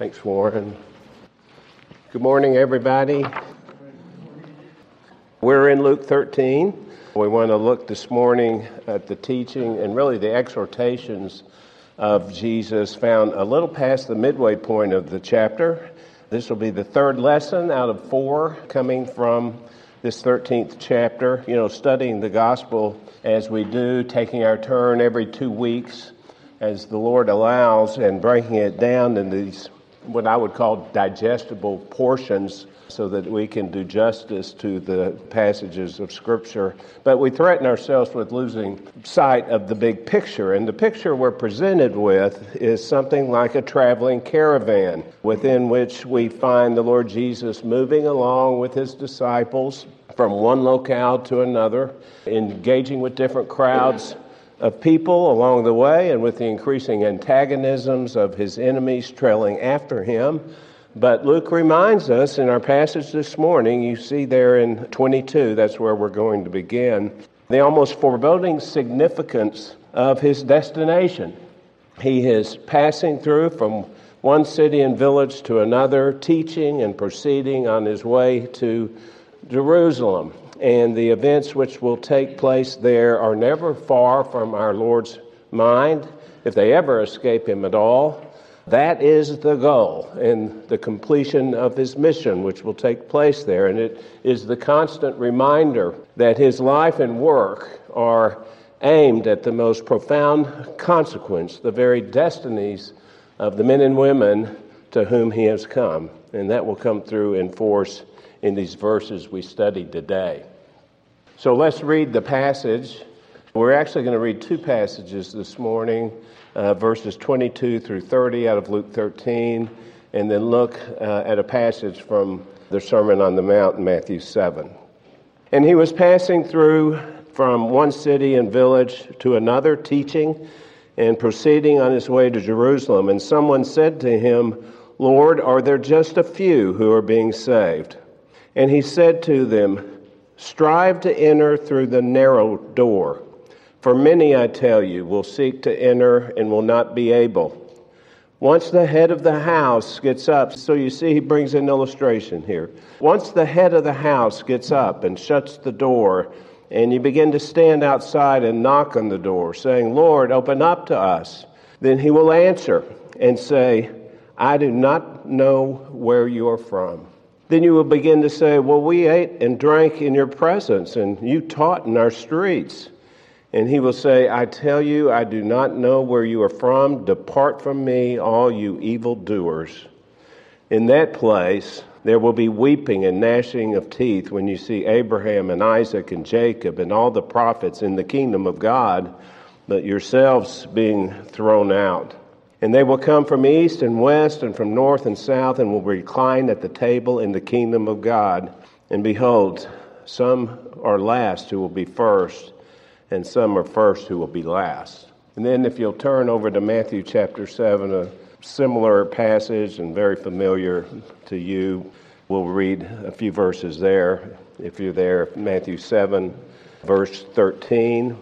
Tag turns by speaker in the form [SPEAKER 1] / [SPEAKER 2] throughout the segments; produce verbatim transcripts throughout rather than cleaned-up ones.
[SPEAKER 1] Thanks, Warren. Good morning, everybody. We're in Luke thirteen. We want to look this morning at the teaching and really the exhortations of Jesus found a little past the midway point of the chapter. This will be the third lesson out of four coming from this thirteenth chapter. You know, studying the gospel as we do, taking our turn every two weeks as the Lord allows, and breaking it down in these what I would call digestible portions so that we can do justice to the passages of Scripture. But we threaten ourselves with losing sight of the big picture. And the picture we're presented with is something like a traveling caravan within which we find the Lord Jesus moving along with his disciples from one locale to another, engaging with different crowds of people along the way, and with the increasing antagonisms of his enemies trailing after him. But Luke reminds us in our passage this morning, you see there in twenty-two, that's where we're going to begin, the almost foreboding significance of his destination. He is passing through from one city and village to another, teaching and proceeding on his way to Jerusalem. And the events which will take place there are never far from our Lord's mind, if they ever escape him at all. That is the goal and the completion of his mission, which will take place there. And it is the constant reminder that his life and work are aimed at the most profound consequence, the very destinies of the men and women to whom he has come. And that will come through in force in these verses we studied today. So let's read the passage. We're actually going to read two passages this morning, uh, verses twenty-two through thirty out of Luke thirteen, and then look uh, at a passage from the Sermon on the Mount in Matthew seven. And he was passing through from one city and village to another, teaching and proceeding on his way to Jerusalem. And someone said to him, "Lord, are there just a few who are being saved?" And he said to them, "Strive to enter through the narrow door. For many, I tell you, will seek to enter and will not be able. Once the head of the house gets up," so you see he brings an illustration here. "Once the head of the house gets up and shuts the door, and you begin to stand outside and knock on the door, saying, 'Lord, open up to us,' then he will answer and say, 'I do not know where you are from.' Then you will begin to say, 'Well, we ate and drank in your presence, and you taught in our streets.' And he will say, 'I tell you, I do not know where you are from. Depart from me, all you evildoers.' In that place there will be weeping and gnashing of teeth when you see Abraham and Isaac and Jacob and all the prophets in the kingdom of God, but yourselves being thrown out. And they will come from east and west and from north and south and will recline at the table in the kingdom of God. And behold, some are last who will be first, and some are first who will be last." And then if you'll turn over to Matthew chapter seven, a similar passage and very familiar to you, we'll read a few verses there. If you're there, Matthew seven, verse thirteen.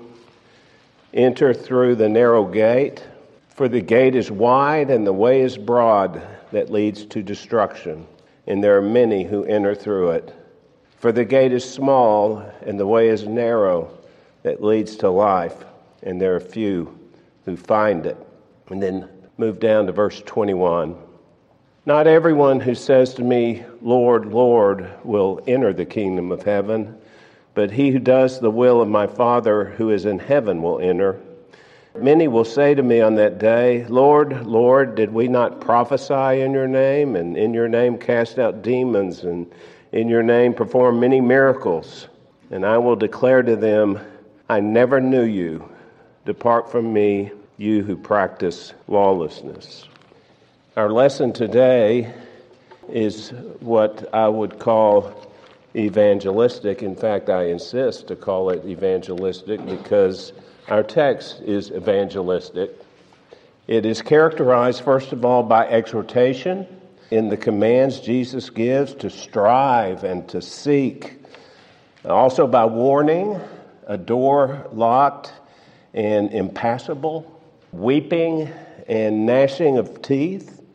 [SPEAKER 1] "Enter through the narrow gate. For the gate is wide and the way is broad that leads to destruction, and there are many who enter through it. For the gate is small and the way is narrow that leads to life, and there are few who find it." And then move down to verse twenty-one. "Not everyone who says to me, 'Lord, Lord,' will enter the kingdom of heaven, but he who does the will of my Father who is in heaven will enter. Many will say to me on that day, 'Lord, Lord, did we not prophesy in your name, and in your name cast out demons, and in your name perform many miracles?' And I will declare to them, 'I never knew you. Depart from me, you who practice lawlessness.'" Our lesson today is what I would call evangelistic. In fact, I insist to call it evangelistic because our text is evangelistic. It is characterized, first of all, by exhortation in the commands Jesus gives to strive and to seek. Also by warning, a door locked and impassable, weeping and gnashing of teeth,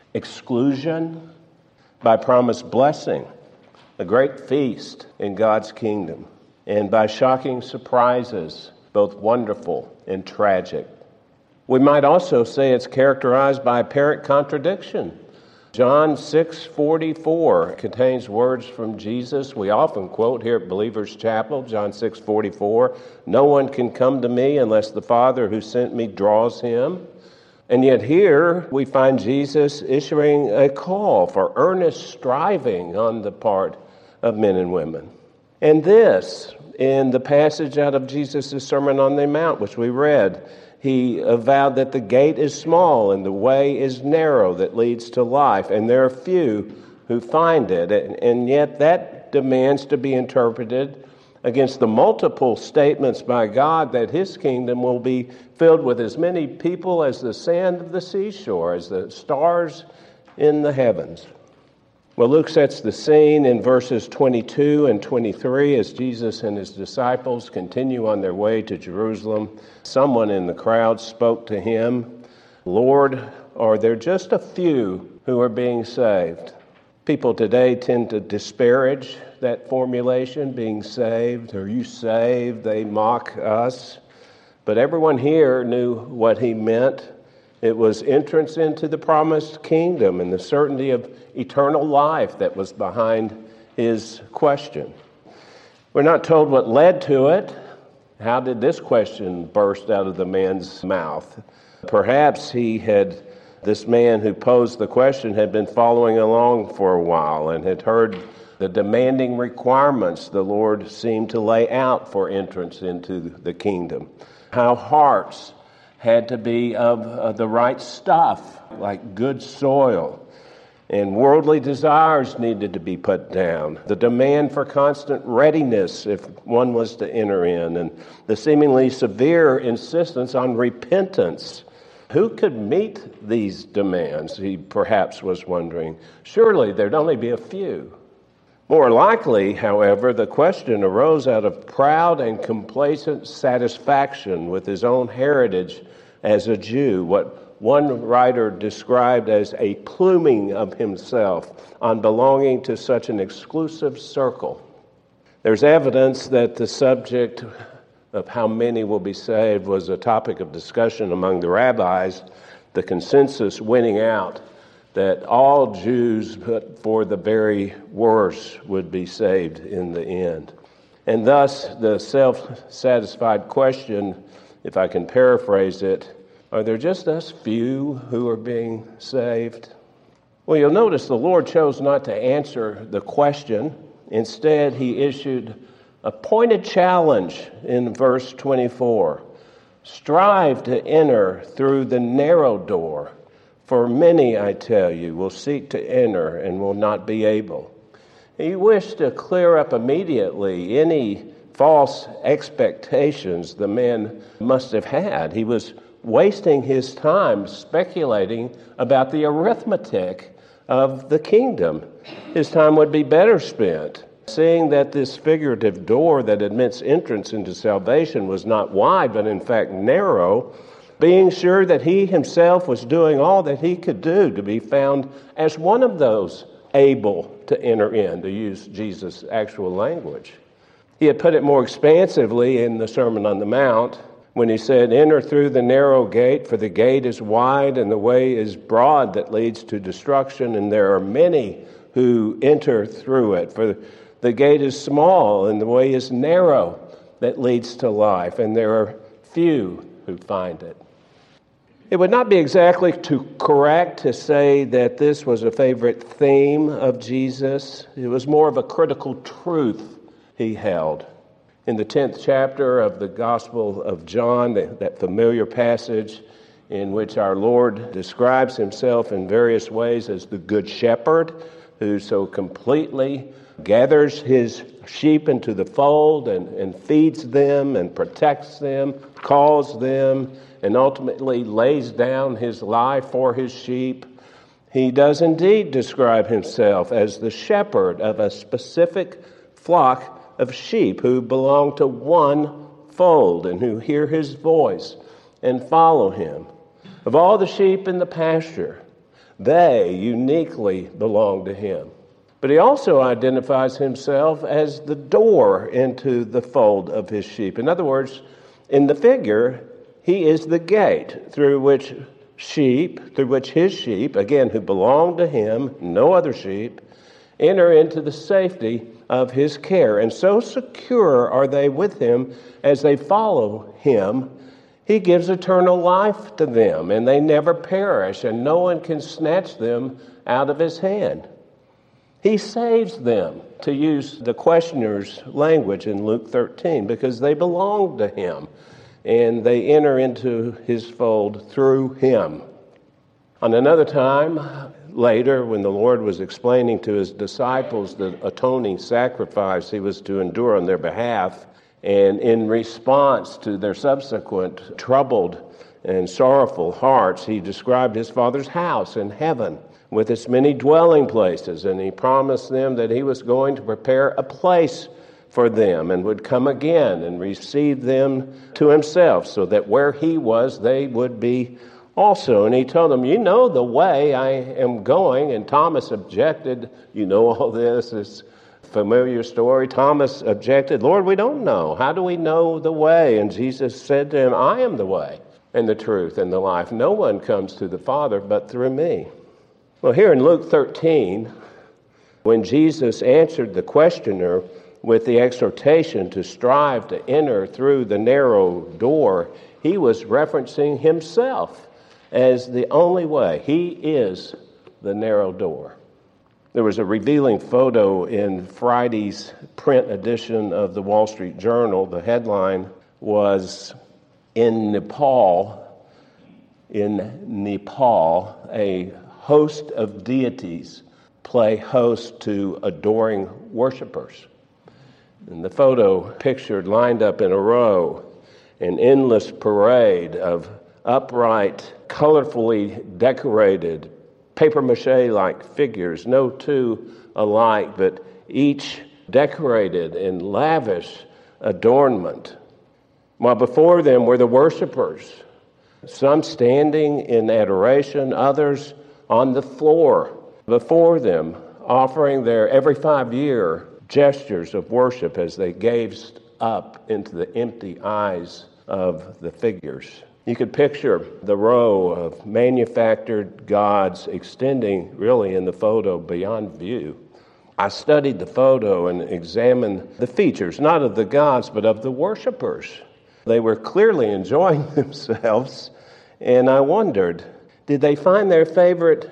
[SPEAKER 1] exclusion, by promised blessing, a great feast in God's kingdom, and by shocking surprises, both wonderful and tragic. We might also say it's characterized by apparent contradiction. John six forty-four contains words from Jesus we often quote here at Believers Chapel, John six forty-four, "No one can come to me unless the Father who sent me draws him." And yet here we find Jesus issuing a call for earnest striving on the part of men and women. And this, in the passage out of Jesus' Sermon on the Mount, which we read, he avowed that the gate is small and the way is narrow that leads to life, and there are few who find it. And yet that demands to be interpreted against the multiple statements by God that his kingdom will be filled with as many people as the sand of the seashore, as the stars in the heavens. Well, Luke sets the scene in verses twenty-two and twenty-three as Jesus and his disciples continue on their way to Jerusalem. Someone in the crowd spoke to him, "Lord, are there just a few who are being saved?" People today tend to disparage that formulation, being saved. Are you saved? They mock us. But everyone here knew what he meant. It was entrance into the promised kingdom and the certainty of eternal life that was behind his question. We're not told what led to it. How did this question burst out of the man's mouth? Perhaps he had, this man who posed the question had been following along for a while and had heard the demanding requirements the Lord seemed to lay out for entrance into the kingdom. How hearts had to be of uh, the right stuff, like good soil. And worldly desires needed to be put down. The demand for constant readiness if one was to enter in, and the seemingly severe insistence on repentance. Who could meet these demands, he perhaps was wondering. Surely there'd only be a few. More likely, however, the question arose out of proud and complacent satisfaction with his own heritage as a Jew, what one writer described as a pluming of himself on belonging to such an exclusive circle. There's evidence that the subject of how many will be saved was a topic of discussion among the rabbis, the consensus winning out that all Jews, but for the very worst, would be saved in the end. And thus, the self-satisfied question, if I can paraphrase it, are there just us few who are being saved? Well, you'll notice the Lord chose not to answer the question. Instead, he issued a pointed challenge in verse twenty-four. Strive to enter through the narrow door, for many, I tell you, will seek to enter and will not be able. He wished to clear up immediately any false expectations the man must have had. He was wasting his time speculating about the arithmetic of the kingdom. His time would be better spent seeing that this figurative door that admits entrance into salvation was not wide, but in fact narrow, being sure that he himself was doing all that he could do to be found as one of those able to enter in, to use Jesus' actual language. He had put it more expansively in the Sermon on the Mount when he said, "Enter through the narrow gate, for the gate is wide and the way is broad that leads to destruction, and there are many who enter through it. For the gate is small and the way is narrow that leads to life, and there are few who find it." It would not be exactly too correct to say that this was a favorite theme of Jesus. It was more of a critical truth he held. In the tenth chapter of the Gospel of John, that familiar passage in which our Lord describes himself in various ways as the Good Shepherd, who so completely gathers his sheep into the fold and, and feeds them and protects them, calls them, and ultimately lays down his life for his sheep. He does indeed describe himself as the shepherd of a specific flock of sheep who belong to one fold and who hear his voice and follow him. Of all the sheep in the pasture, They uniquely belong to him. But he also identifies himself as the door into the fold of his sheep. In other words, in the figure, he is the gate through which sheep, through which his sheep, again, who belong to him, no other sheep, enter into the safety of his care. And so secure are they with him as they follow him, he gives eternal life to them, and they never perish, and no one can snatch them out of his hand. He saves them, to use the questioner's language in Luke thirteen, because they belong to him, and they enter into his fold through him. On another time, later, when the Lord was explaining to his disciples the atoning sacrifice he was to endure on their behalf, and in response to their subsequent troubled and sorrowful hearts, he described his Father's house in heaven with its many dwelling places, and he promised them that he was going to prepare a place for them and would come again and receive them to himself, so that where he was, they would be also. And he told them, you know the way I am going. And Thomas objected. You know all this. It's a familiar story. Thomas objected, Lord, we don't know. How do we know the way? And Jesus said to him, I am the way and the truth and the life. No one comes to the Father but through me. Well, here in Luke thirteen, when Jesus answered the questioner with the exhortation to strive to enter through the narrow door, he was referencing himself as the only way. He is the narrow door. There was a revealing photo in Friday's print edition of the Wall Street Journal. The headline was, In Nepal, in Nepal, a host of deities play host to adoring worshipers. And the photo pictured lined up in a row, an endless parade of upright, colorfully decorated, papier-mâché-like figures, no two alike, but each decorated in lavish adornment. While before them were the worshipers, some standing in adoration, others on the floor before them, offering their every five-year gestures of worship as they gazed up into the empty eyes of the figures. You could picture the row of manufactured gods extending really in the photo beyond view. I studied the photo and examined the features, not of the gods, but of the worshipers. They were clearly enjoying themselves, and I wondered, did they find their favorite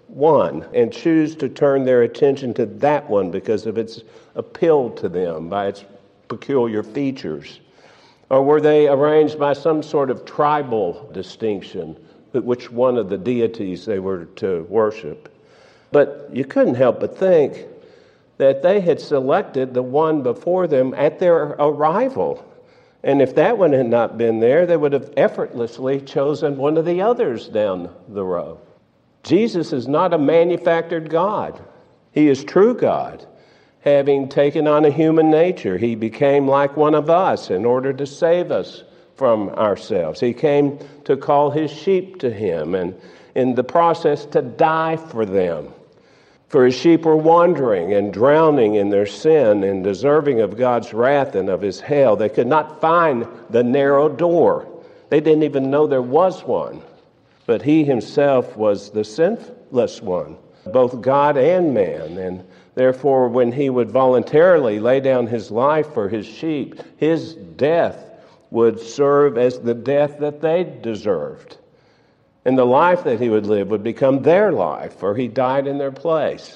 [SPEAKER 1] one and choose to turn their attention to that one because of its appeal to them by its peculiar features? Or were they arranged by some sort of tribal distinction, which one of the deities they were to worship? But you couldn't help but think that they had selected the one before them at their arrival. And if that one had not been there, they would have effortlessly chosen one of the others down the row. Jesus is not a manufactured God. He is true God. Having taken on a human nature, he became like one of us in order to save us from ourselves. He came to call his sheep to him, and in the process to die for them. For his sheep were wandering and drowning in their sin and deserving of God's wrath and of his hell. They could not find the narrow door. They didn't even know there was one. But he himself was the sinless one, both God and man, and therefore, when he would voluntarily lay down his life for his sheep, his death would serve as the death that they deserved. And the life that he would live would become their life, for he died in their place.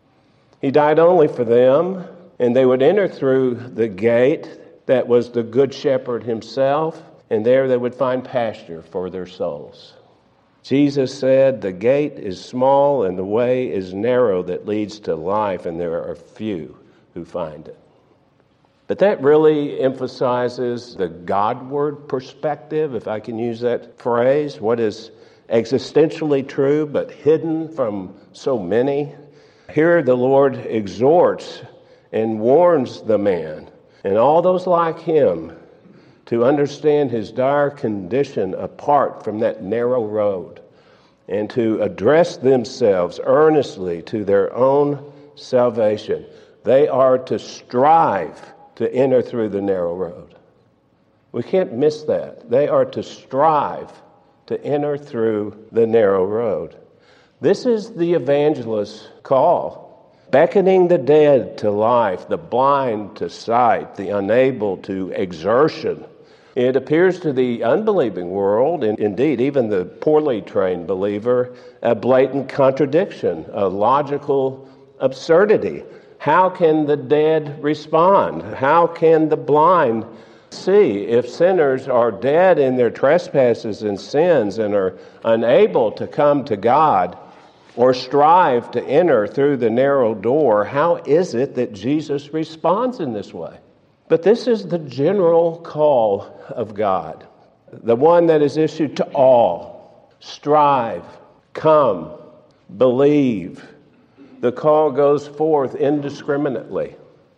[SPEAKER 1] He died only for them, and they would enter through the gate that was the Good Shepherd himself, and there they would find pasture for their souls. Jesus said, the gate is small and the way is narrow that leads to life, and there are few who find it. But that really emphasizes the Godward perspective, if I can use that phrase, what is existentially true but hidden from so many. Here the Lord exhorts and warns the man and all those like him to understand his dire condition apart from that narrow road and to address themselves earnestly to their own salvation. They are to strive to enter through the narrow road. We can't miss that. They are to strive to enter through the narrow road. This is the evangelist's call, beckoning the dead to life, the blind to sight, the unable to exertion. It appears to the unbelieving world, and indeed even the poorly trained believer, a blatant contradiction, a logical absurdity. How can the dead respond? How can the blind see if sinners are dead in their trespasses and sins and are unable to come to God or strive to enter through the narrow door? How is it that Jesus responds in this way? But this is the general call of God, the one that is issued to all. Strive, come, believe. The call goes forth indiscriminately.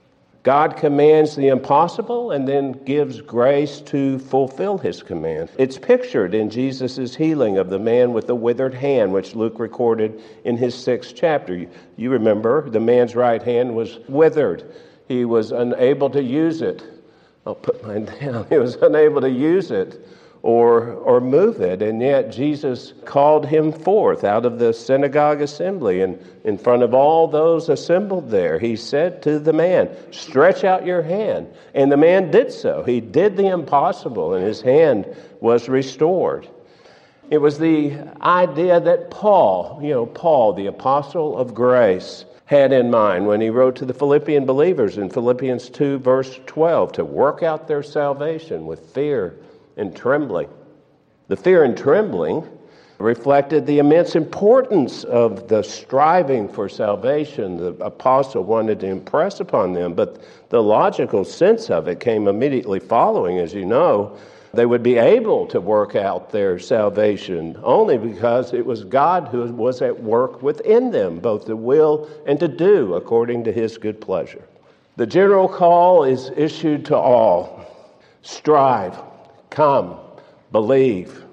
[SPEAKER 1] God commands the impossible and then gives grace to fulfill his command. It's pictured in Jesus' healing of the man with the withered hand, which Luke recorded in his sixth chapter. You, you remember, the man's right hand was withered. He was unable to use it. I'll put mine down. He was unable to use it or or move it. And yet Jesus called him forth out of the synagogue assembly. And in front of all those assembled there, he said to the man, "Stretch out your hand." And the man did so. He did the impossible, and his hand was restored. It was the idea that Paul, you know, Paul, the apostle of grace, had in mind when he wrote to the Philippian believers in Philippians two, verse twelve, to work out their salvation with fear and trembling. The fear and trembling reflected the immense importance of the striving for salvation the apostle wanted to impress upon them, but the logical sense of it came immediately following. As you know, they would be able to work out their salvation only because it was God who was at work within them, both to will and to do according to his good pleasure. The general call is issued to all. Strive, come, believe.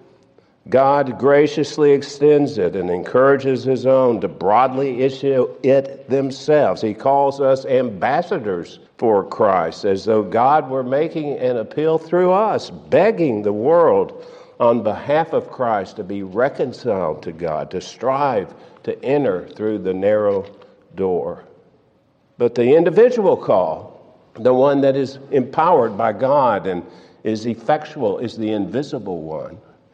[SPEAKER 1] God graciously extends it and encourages his own to broadly issue it themselves. He calls us ambassadors for Christ, as though God were making an appeal through us, begging the world on behalf of Christ to be reconciled to God, to strive to enter through the narrow door. But the individual call, the one that is empowered by God and is effectual, is the invisible one.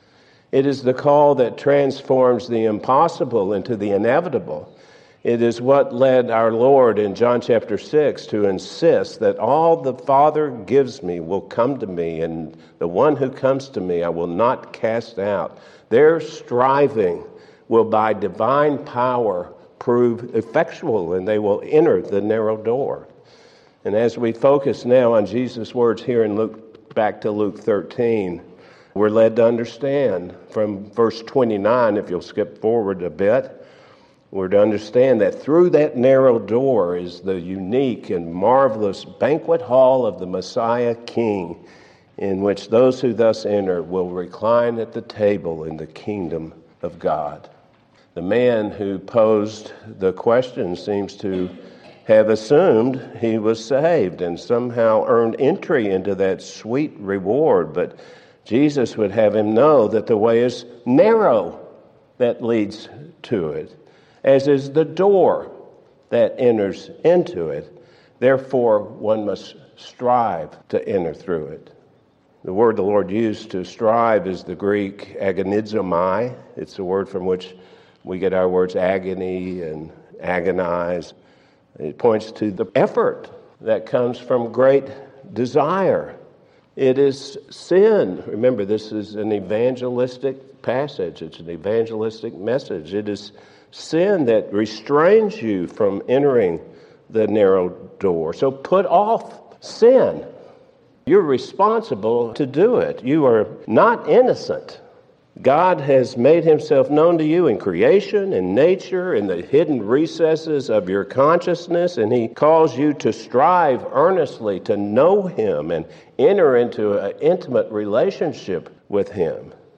[SPEAKER 1] It is the call that transforms the impossible into the inevitable. It is what led our Lord in John chapter six to insist that all the Father gives me will come to me, and the one who comes to me I will not cast out. Their striving will by divine power prove effectual, and they will enter the narrow door. And as we focus now on Jesus' words here in Luke, back to Luke thirteen, we're led to understand from verse twenty-nine, if you'll skip forward a bit, we're to understand that through that narrow door is the unique and marvelous banquet hall of the Messiah King, in which those who thus enter will recline at the table in the kingdom of God. The man who posed the question seems to have assumed he was saved and somehow earned entry into that sweet reward, but Jesus would have him know that the way is narrow that leads to it, as is the door that enters into it. Therefore, one must strive to enter through it. The word the Lord used to strive is the Greek agonizomai. It's the word from which we get our words agony and agonize. It points to the effort that comes from great desire. It is sin. Remember, this is an evangelistic passage. It's an evangelistic message. It is sin that restrains you from entering the narrow door. So put off sin. You're responsible to do it. You are not innocent. God has made himself known to you in creation, in nature, in the hidden recesses of your consciousness, and he calls you to strive earnestly to know him and enter into an intimate relationship with him.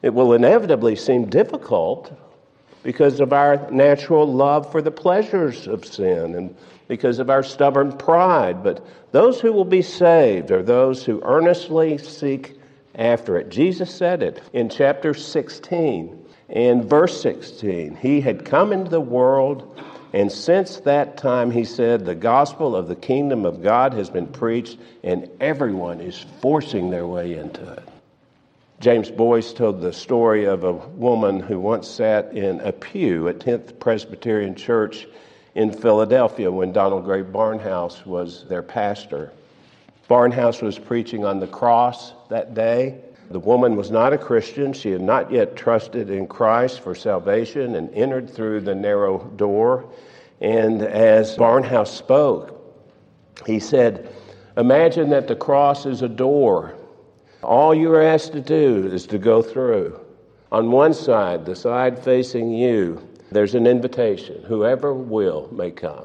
[SPEAKER 1] It will inevitably seem difficult because of our natural love for the pleasures of sin and because of our stubborn pride. But those who will be saved are those who earnestly seek after it. Jesus said it in chapter sixteen and verse sixteen. He had come into the world, and since that time, he said, the gospel of the kingdom of God has been preached, and everyone is forcing their way into it. James Boyce told the story of a woman who once sat in a pew at tenth Presbyterian Church in Philadelphia when Donald Gray Barnhouse was their pastor. Barnhouse was preaching on the cross that day. The woman was not a Christian. She had not yet trusted in Christ for salvation and entered through the narrow door. And as Barnhouse spoke, he said, imagine that the cross is a door. All you are asked to do is to go through. On one side, the side facing you, there's an invitation. Whoever will may come.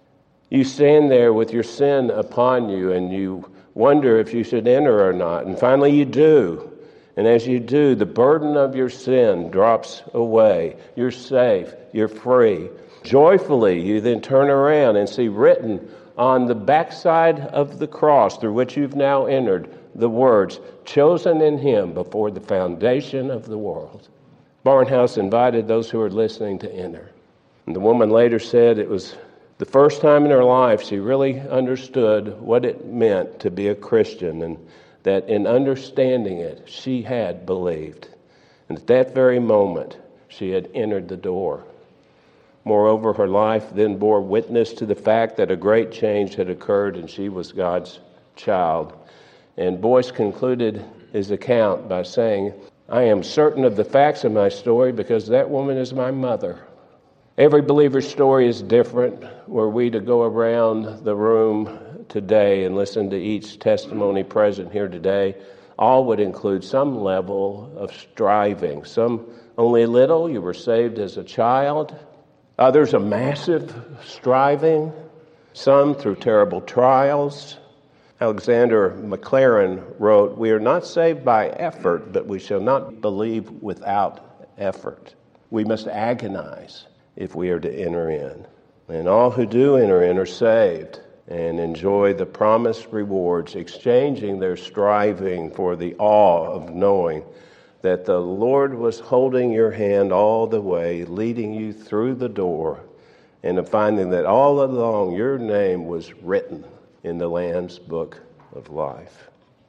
[SPEAKER 1] You stand there with your sin upon you, and you wonder if you should enter or not. And finally you do. And as you do, the burden of your sin drops away. You're safe. You're free. Joyfully, you then turn around and see written on the backside of the cross through which you've now entered the words, chosen in him before the foundation of the world. Barnhouse invited those who were listening to enter. And the woman later said it was the first time in her life she really understood what it meant to be a Christian, and that in understanding it, she had believed. And at that very moment, she had entered the door. Moreover, her life then bore witness to the fact that a great change had occurred and she was God's child. And Boyce concluded his account by saying, I am certain of the facts of my story because that woman is my mother. Every believer's story is different. Were we to go around the room today and listen to each testimony present here today, all would include some level of striving. Some only a little. You were saved as a child. Others a massive striving. Some through terrible trials. Alexander McLaren wrote, we are not saved by effort, but we shall not believe without effort. We must agonize if we are to enter in. And all who do enter in are saved and enjoy the promised rewards, exchanging their striving for the awe of knowing that the Lord was holding your hand all the way, leading you through the door, and of finding that all along your name was written in the Lamb's Book of Life.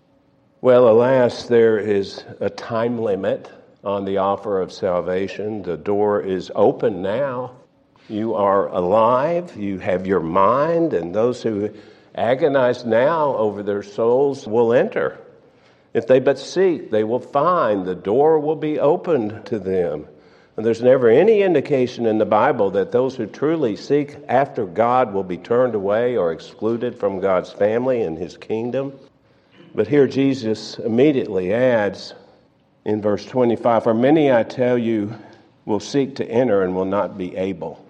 [SPEAKER 1] Well, alas, there is a time limit on the offer of salvation. The door is open now. You are alive. You have your mind, and those who agonize now over their souls will enter. If they but seek, they will find. The door will be opened to them. And there's never any indication in the Bible that those who truly seek after God will be turned away or excluded from God's family and his kingdom. But here Jesus immediately adds in verse twenty-five, for many, I tell you, will seek to enter and will not be able.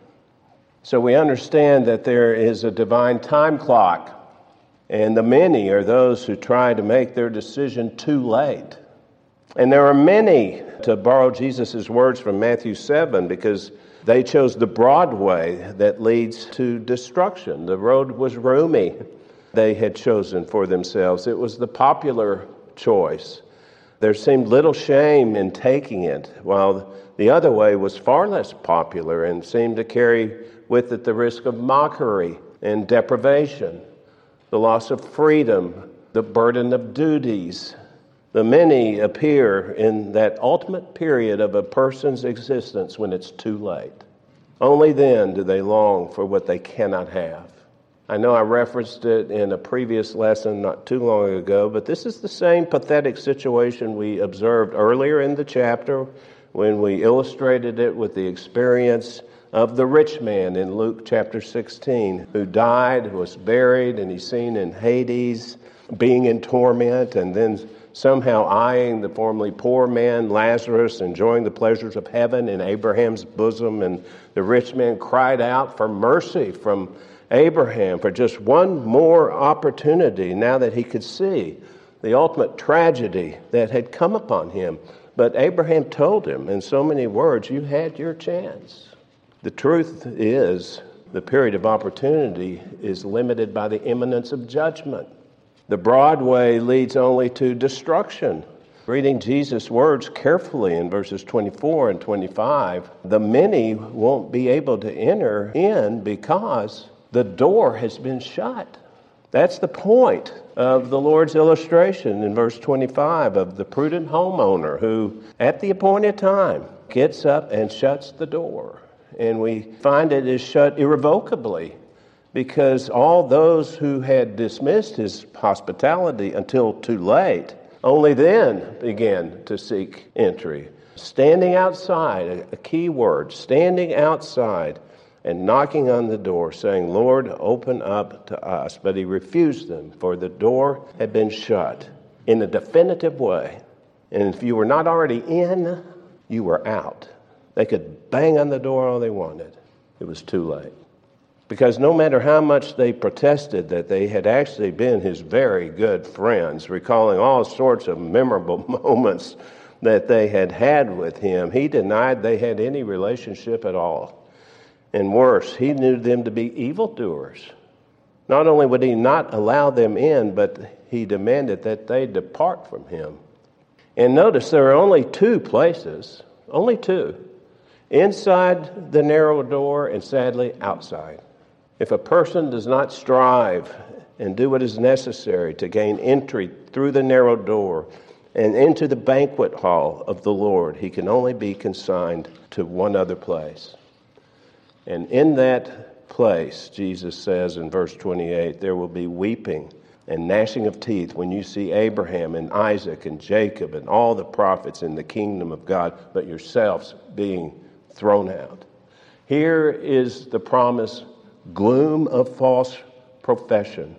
[SPEAKER 1] So we understand that there is a divine time clock, and the many are those who try to make their decision too late. And there are many, to borrow Jesus' words from Matthew seven, because they chose the broad way that leads to destruction. The road was roomy they had chosen for themselves. It was the popular choice. There seemed little shame in taking it, while the other way was far less popular and seemed to carry with it the risk of mockery and deprivation, the loss of freedom, the burden of duties. The many appear in that ultimate period of a person's existence when it's too late. Only then do they long for what they cannot have. I know I referenced it in a previous lesson not too long ago, but this is the same pathetic situation we observed earlier in the chapter when we illustrated it with the experience of the rich man in Luke chapter sixteen, who died, was buried, and he's seen in Hades, being in torment, and then somehow eyeing the formerly poor man, Lazarus, enjoying the pleasures of heaven in Abraham's bosom. And the rich man cried out for mercy from Abraham for just one more opportunity now that he could see the ultimate tragedy that had come upon him. But Abraham told him in so many words, you had your chance. The truth is, the period of opportunity is limited by the imminence of judgment. The broad way leads only to destruction. Reading Jesus' words carefully in verses twenty-four and twenty-five, the many won't be able to enter in because the door has been shut. That's the point of the Lord's illustration in verse twenty-five of the prudent homeowner who, at the appointed time, gets up and shuts the door. And we find it is shut irrevocably because all those who had dismissed his hospitality until too late only then began to seek entry. Standing outside, a key word, standing outside and knocking on the door, saying, Lord, open up to us. But he refused them, for the door had been shut in a definitive way. And if you were not already in, you were out. They could bang on the door all they wanted. It was too late. Because no matter how much they protested that they had actually been his very good friends, recalling all sorts of memorable moments that they had had with him, he denied they had any relationship at all. And worse, he knew them to be evildoers. Not only would he not allow them in, but he demanded that they depart from him. And notice there are only two places, only two, inside the narrow door and sadly outside. If a person does not strive and do what is necessary to gain entry through the narrow door and into the banquet hall of the Lord, he can only be consigned to one other place. And in that place, Jesus says in verse twenty-eight, there will be weeping and gnashing of teeth when you see Abraham and Isaac and Jacob and all the prophets in the kingdom of God, but yourselves being thrown out. Here is the promise. Gloom of false profession.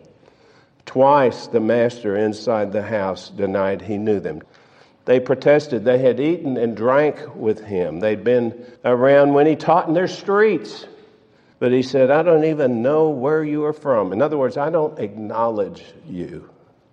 [SPEAKER 1] Twice the master inside the house denied he knew them. They protested they had eaten and drank with him. They'd been around when he taught in their streets. But he said, I don't even know where you are from. In other words, I don't acknowledge you.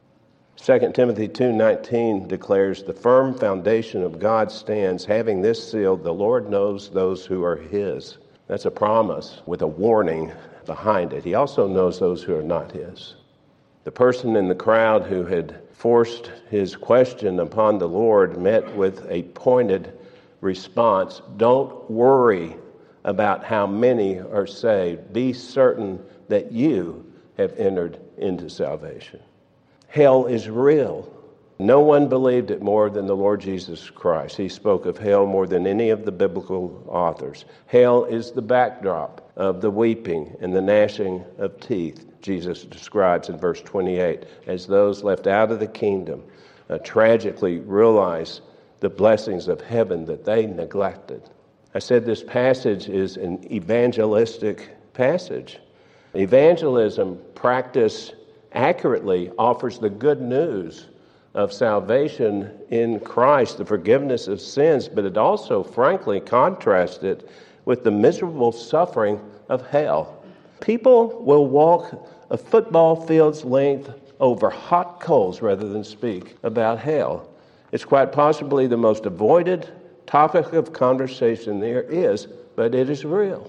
[SPEAKER 1] Second Timothy two nineteen declares, the firm foundation of God stands, having this seal, the Lord knows those who are his. That's a promise with a warning behind it. He also knows those who are not his. The person in the crowd who had forced his question upon the Lord met with a pointed response. Don't worry about how many are saved. Be certain that you have entered into salvation. Hell is real. No one believed it more than the Lord Jesus Christ. He spoke of hell more than any of the biblical authors. Hell is the backdrop of the weeping and the gnashing of teeth Jesus describes in verse twenty-eight as those left out of the kingdom uh, tragically realize the blessings of heaven that they neglected. I said this passage is an evangelistic passage. Evangelism practiced accurately offers the good news of salvation in Christ, the forgiveness of sins, but it also, frankly, contrasts it with the miserable suffering of hell. People will walk a football field's length over hot coals rather than speak about hell. It's quite possibly the most avoided topic of conversation there is, but it is real.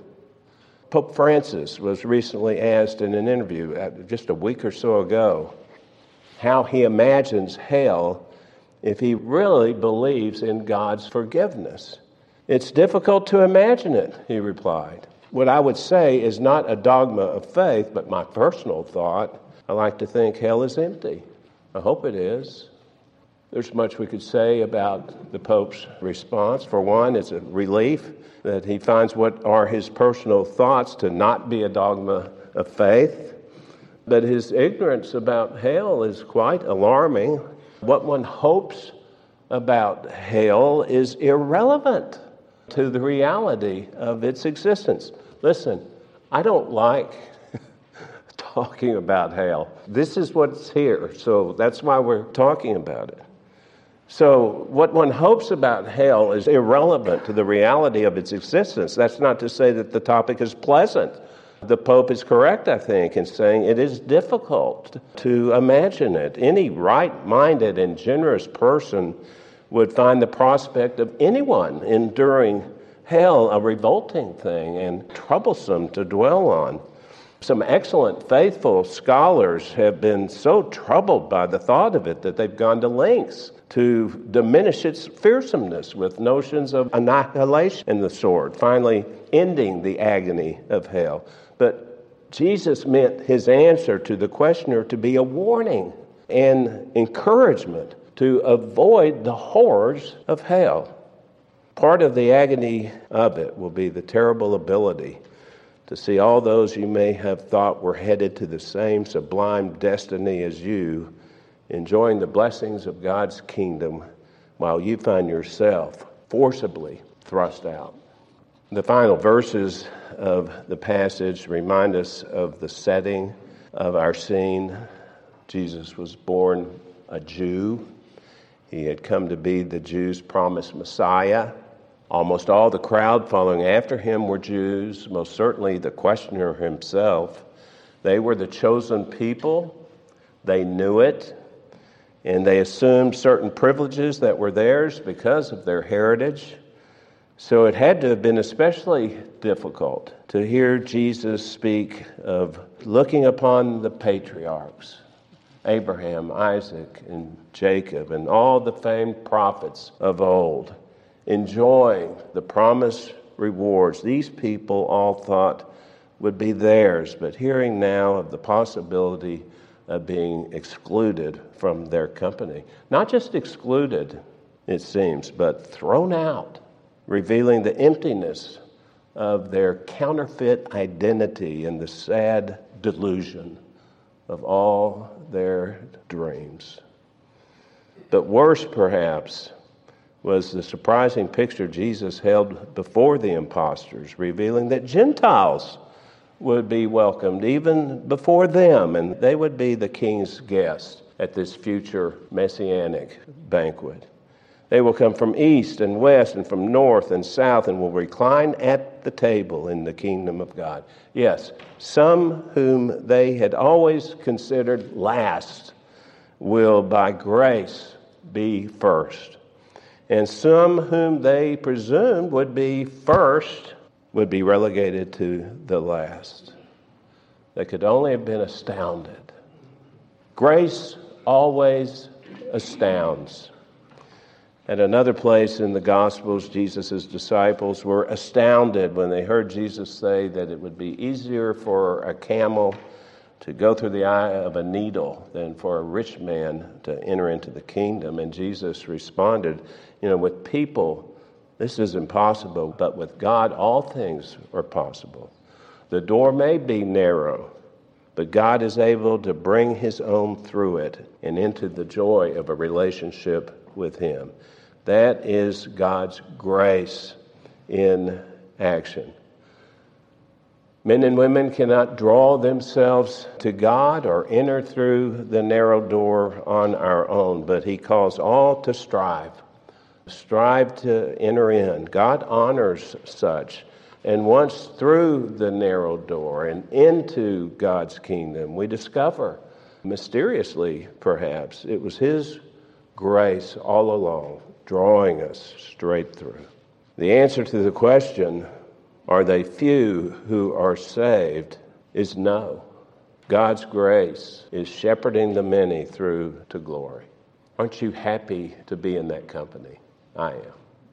[SPEAKER 1] Pope Francis was recently asked in an interview just a week or so ago how he imagines hell if he really believes in God's forgiveness. It's difficult to imagine it, he replied. What I would say is not a dogma of faith, but my personal thought. I like to think hell is empty. I hope it is. There's much we could say about the Pope's response. For one, it's a relief that he finds what are his personal thoughts to not be a dogma of faith. But his ignorance about hell is quite alarming. What one hopes about hell is irrelevant to the reality of its existence. Listen, I don't like talking about hell. This is what's here, so that's why we're talking about it. So what one hopes about hell is irrelevant to the reality of its existence. That's not to say that the topic is pleasant. The Pope is correct, I think, in saying it is difficult to imagine it. Any right-minded and generous person would find the prospect of anyone enduring hell a revolting thing and troublesome to dwell on. Some excellent, faithful scholars have been so troubled by the thought of it that they've gone to lengths to diminish its fearsomeness with notions of annihilation and the sword, finally ending the agony of hell. But Jesus meant his answer to the questioner to be a warning and encouragement to avoid the horrors of hell. Part of the agony of it will be the terrible ability to see all those you may have thought were headed to the same sublime destiny as you, enjoying the blessings of God's kingdom while you find yourself forcibly thrust out. The final verses of the passage remind us of the setting of our scene. Jesus was born a Jew. He had come to be the Jews' promised Messiah. Almost all the crowd following after him were Jews, most certainly the questioner himself. They were the chosen people. They knew it, and they assumed certain privileges that were theirs because of their heritage. So it had to have been especially difficult to hear Jesus speak of looking upon the patriarchs, Abraham, Isaac, and Jacob, and all the famed prophets of old, enjoying the promised rewards these people all thought would be theirs, but hearing now of the possibility of being excluded from their company. Not just excluded, it seems, but thrown out, revealing the emptiness of their counterfeit identity and the sad delusion of all their dreams. But worse, perhaps, was the surprising picture Jesus held before the impostors, revealing that Gentiles would be welcomed even before them, and they would be the king's guests at this future messianic banquet. They will come from east and west and from north and south and will recline at the table in the kingdom of God. Yes, some whom they had always considered last will by grace be first. And some whom they presumed would be first would be relegated to the last. They could only have been astounded. Grace always astounds. At another place in the Gospels, Jesus' disciples were astounded when they heard Jesus say that it would be easier for a camel to go through the eye of a needle than for a rich man to enter into the kingdom. And Jesus responded, you know, with people, this is impossible, but with God, all things are possible. The door may be narrow, but God is able to bring his own through it and into the joy of a relationship with him. That is God's grace in action. Men and women cannot draw themselves to God or enter through the narrow door on our own, but he calls all to strive. Strive to enter in. God honors such. And once through the narrow door and into God's kingdom, we discover, mysteriously perhaps, it was his grace all along, drawing us straight through. The answer to the question, are they few who are saved, is no. God's grace is shepherding the many through to glory. Aren't you happy to be in that company? I am.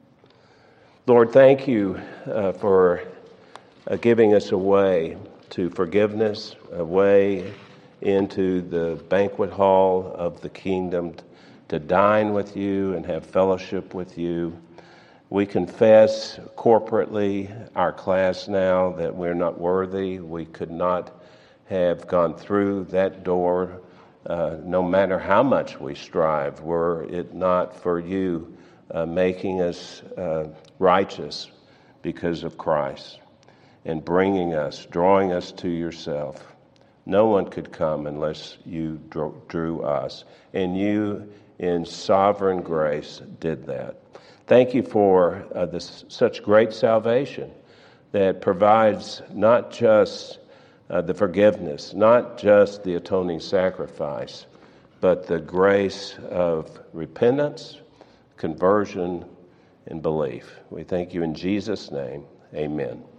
[SPEAKER 1] Lord, thank you uh, for uh, giving us a way to forgiveness, a way into the banquet hall of the kingdom, to dine with you and have fellowship with you. We confess corporately, our class now, that we're not worthy. We could not have gone through that door, uh, no matter how much we strive, were it not for you uh, making us uh, righteous because of Christ and bringing us, drawing us to yourself. No one could come unless you drew, drew us, and you, in sovereign grace, did that. Thank you for uh, this such great salvation that provides not just uh, the forgiveness, not just the atoning sacrifice, but the grace of repentance, conversion and belief. We thank you in Jesus' name. Amen.